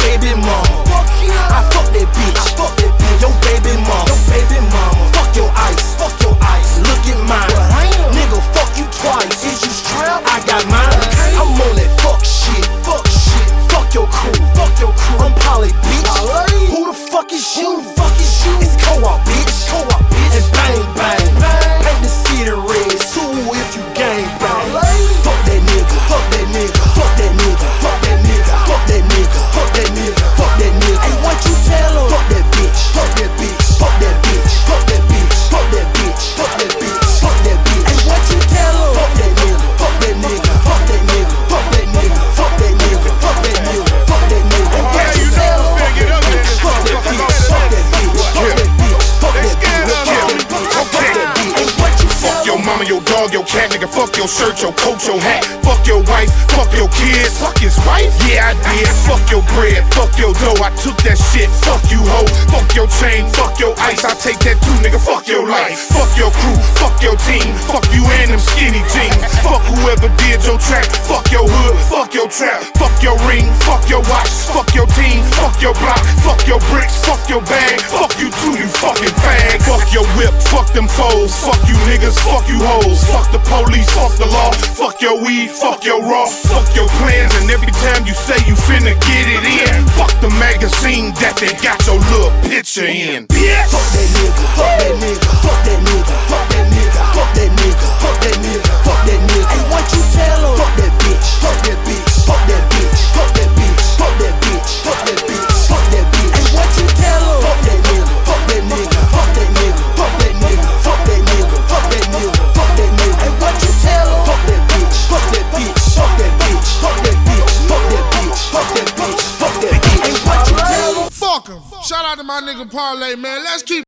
baby mama. I fuck that bitch. Your baby mama. Fuck your ice. Look at mine. Nigga, fuck you twice. Is you strapped? I got mine. I'm on that fuck shit. Fuck your crew. I'm Polly, bitch. Who the fuck is you? It's co-op, bitch. And bang bang. Paint the city red. Sue if you gang bang. Fuck that nigga. Fuck that nigga. Hey, what you tell her? Fuck that bitch. Hey, what you tell her? Fuck that nigga. Mama, your dog, your cat, nigga, fuck your shirt, your coat, your hat. Fuck your wife, fuck your kids. Fuck his wife? Yeah, I did. Fuck your bread, fuck your dough. I took that shit, fuck you hoe. Fuck your chain, fuck your ice. I take that too, nigga, fuck your life. Fuck your crew, fuck your team. Fuck you and them skinny jeans. Fuck whoever did your track. Fuck your hood, fuck your trap. Fuck your ring, fuck your watch. Fuck your team, fuck your block. Fuck your bricks, fuck your bag. Fuck you too, you fucking fag. Fuck your whip, fuck them foes. Fuck you niggas, fuck you hoes. Fuck the police, fuck the law. Fuck your weed, fuck your raw. Fuck your plans, and every time you say you finna get it in, fuck the magazine that they got your little picture in. Bitch. Fuck that nigga. Hey, what you tell her? Fuck that bitch. Hey, what you tell her? Fuck that nigga. Hey, what you tell her? Fuck that bitch. Hey, what you tell her? Fuck him. Shout out to my nigga Parlay, man. Let's keep